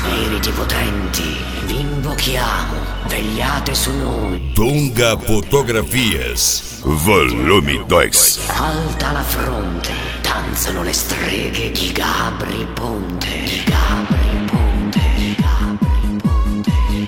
Spiriti potenti, vi invochiamo, vegliate su noi. Tunga Fotografias, volume 2. Alta la fronte, danzano le streghe di Gabri Ponte. Di Gabri Ponte, di Gabri Ponte, di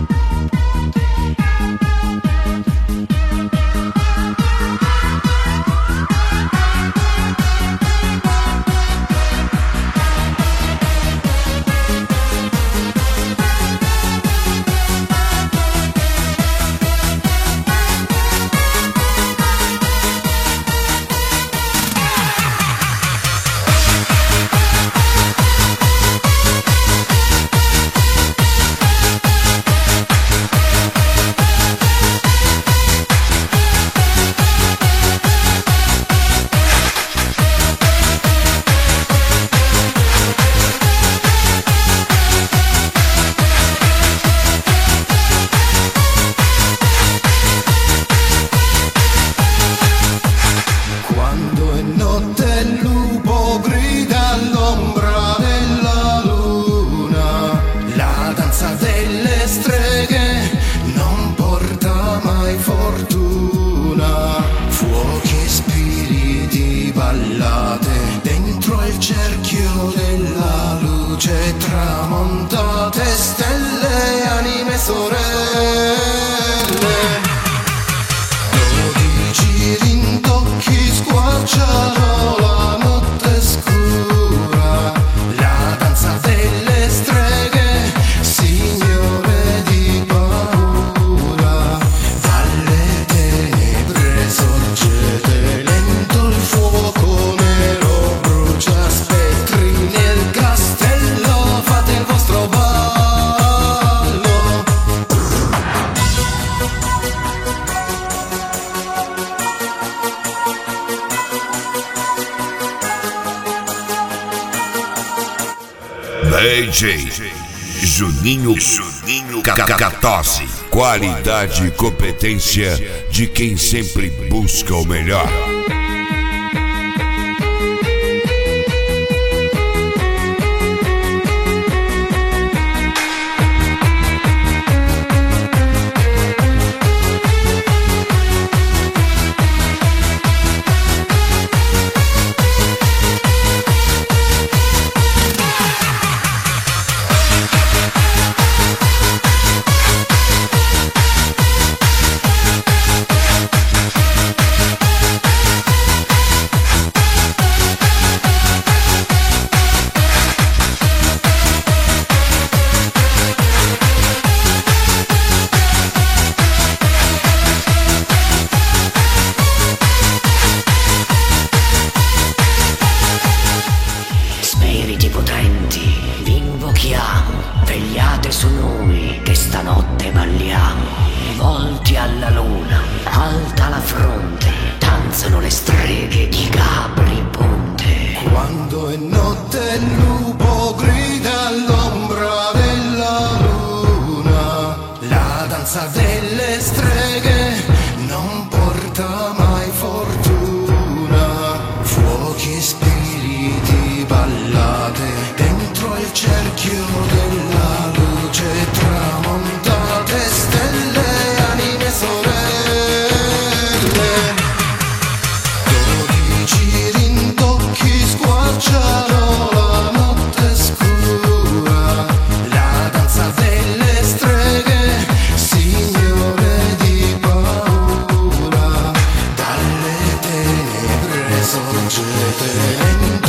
dentro il cerchio della luce, tramontate stelle, anime sorelle. 12 rintocchi squarciano la notte scura, la danza delle streghe, signore di paura. Dalle tenebre sorgete, lento il fuoco nero brucia, spettri nel castello, fate il vostro ballo. DJ Juninho Catose. Qualidade e competência de quem sempre busca o melhor. Vegliate su noi che stanotte balliamo, volti alla luna, alta la fronte, danzano le streghe di Gabri Ponte. Quando è notte il lupo grida all'ombra della luna, la danza delle streghe non porta mai fortuna. Fuochi e spiriti, ballate dentro il cerchio della luce, tramontate stelle, anime sorelle. 12 rintocchi squarciano la notte scura, la danza delle streghe, signore di paura. Dalle tenebre sorgete,